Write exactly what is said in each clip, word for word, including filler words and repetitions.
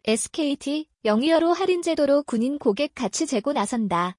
에스케이티, 영이어로 할인 제도로 군인 고객 가치 재고 나선다.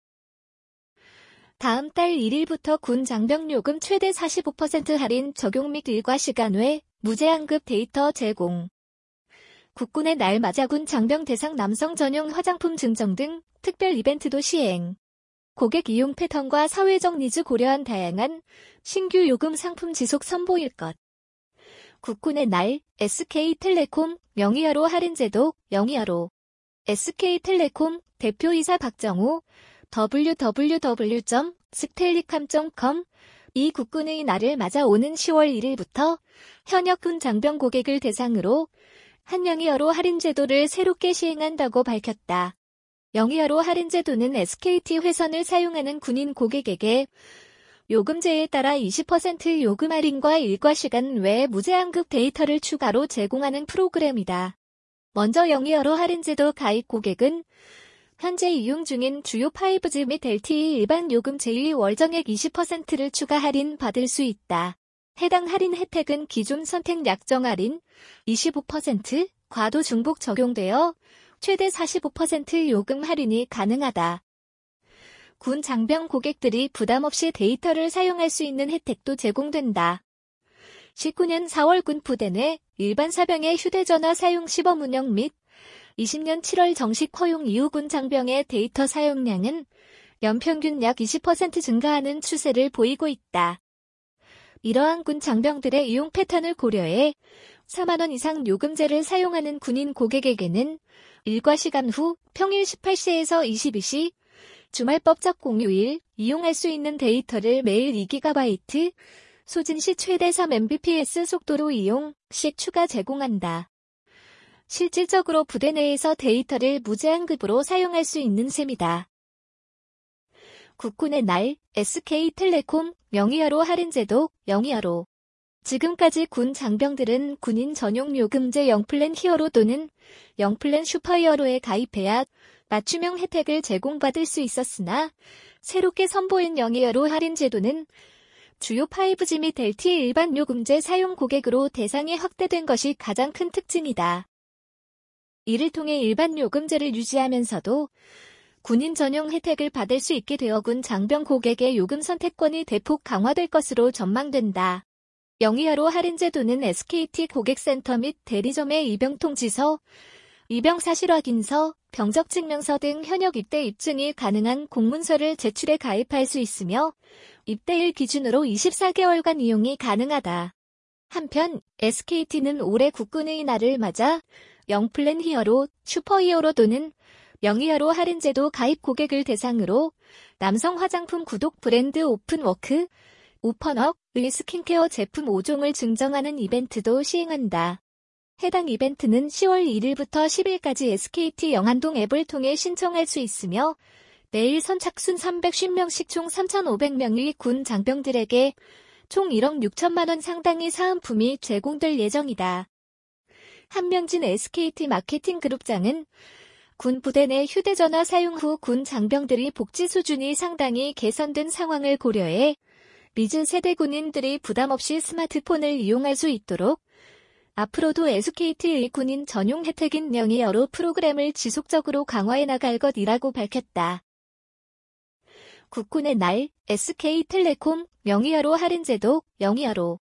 다음 달 일 일부터 군 장병 요금 최대 사십오 퍼센트 할인 적용 및 일과 시간 외 무제한급 데이터 제공. 국군의 날 맞아 군 장병 대상 남성 전용 화장품 증정 등 특별 이벤트도 시행. 고객 이용 패턴과 사회적 니즈 고려한 다양한 신규 요금 상품 지속 선보일 것. 국군의 날, 에스케이텔레콤, 영이하로 할인 제도, 영이하로. 에스케이텔레콤 대표이사 박정우, 더블유 더블유 더블유 점 스텔리캄 점 컴 이 국군의 날을 맞아 오는 시월 일 일부터 현역 군 장병 고객을 대상으로 한 영이하로 할인 제도를 새롭게 시행한다고 밝혔다. 영이하로 할인 제도는 에스케이티 회선을 사용하는 군인 고객에게 요금제에 따라 이십 퍼센트 요금 할인과 일과 시간 외 무제한급 데이터를 추가로 제공하는 프로그램이다. 먼저 영이하로 할인 제도 가입 고객은 현재 이용 중인 주요 파이브지 및 엘티이 일반 요금 제이 월정액 이십 퍼센트를 추가 할인 받을 수 있다. 해당 할인 혜택은 기존 선택 약정 할인 이십오 퍼센트, 과도 중복 적용되어 최대 사십오 퍼센트 요금 할인이 가능하다. 군 장병 고객들이 부담 없이 데이터를 사용할 수 있는 혜택도 제공된다. 십구 년 사월 군 부대 내 일반 사병의 휴대전화 사용 시범 운영 및 이십 년 칠월 정식 허용 이후 군 장병의 데이터 사용량은 연평균 약 이십 퍼센트 증가하는 추세를 보이고 있다. 이러한 군 장병들의 이용 패턴을 고려해 사만 원 이상 요금제를 사용하는 군인 고객에게는 일과 시간 후 평일 십팔 시에서 이십이 시, 주말 법적 공휴일 이용할 수 있는 데이터를 매일 이 기가바이트, 소진 시 최대 삼 엠비피에스 속도로 이용 시 추가 제공한다. 실질적으로 부대 내에서 데이터를 무제한급으로 사용할 수 있는 셈이다. 국군의 날, 에스케이텔레콤, 영이하로 할인 제도, 영이하로. 지금까지 군 장병들은 군인 전용 요금제 영플랜 히어로 또는 영플랜 슈퍼 히어로에 가입해야 맞춤형 혜택을 제공받을 수 있었으나 새롭게 선보인 영이하로 할인 제도는 주요 파이브지 및 엘티이 일반 요금제 사용 고객으로 대상이 확대된 것이 가장 큰 특징이다. 이를 통해 일반 요금제를 유지하면서도 군인 전용 혜택을 받을 수 있게 되어 군 장병 고객의 요금 선택권이 대폭 강화될 것으로 전망된다. 영이하로 할인 제도는 에스케이티 고객센터 및 대리점의 입영통지서, 입영사실 확인서, 병적증명서 등 현역 입대 입증이 가능한 공문서를 제출해 가입할 수 있으며 입대일 기준으로 이십사 개월간 이용이 가능하다. 한편 에스케이티는 올해 국군의 날을 맞아 영플랜 히어로, 슈퍼 히어로 또는 영이하로 할인 제도 가입 고객을 대상으로 남성 화장품 구독 브랜드 오픈워크, 오펀업의 스킨케어 제품 오 종을 증정하는 이벤트도 시행한다. 해당 이벤트는 시월 일 일부터 십 일까지 에스케이티 영안동 앱을 통해 신청할 수 있으며 매일 선착순 삼백오십 명씩 총 삼천오백 명의 군 장병들에게 총 일억 육천만 원 상당의 사은품이 제공될 예정이다. 한명진 에스케이티 마케팅 그룹장은 군 부대 내 휴대전화 사용 후 군 장병들이 복지 수준이 상당히 개선된 상황을 고려해 미즈 세대 군인들이 부담 없이 스마트폰을 이용할 수 있도록 앞으로도 에스케이티의 군인 전용 혜택인 영이하로 프로그램을 지속적으로 강화해 나갈 것이라고 밝혔다. 국군의 날, 에스케이텔레콤, 영이하로 할인 제도, 영이하로.